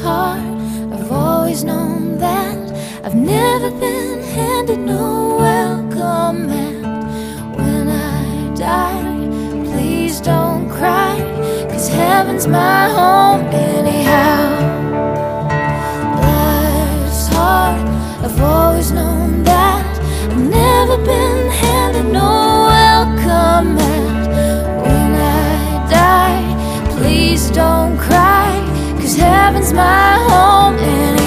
heart, I've always known that I've never been handed no welcome mat. When I die, please don't cry, 'cause heaven's my home anyhow. Life's hard, I've always known that I've never been handed no welcome mat. When I die, please don't cry, 'cause heaven's my home anyhow.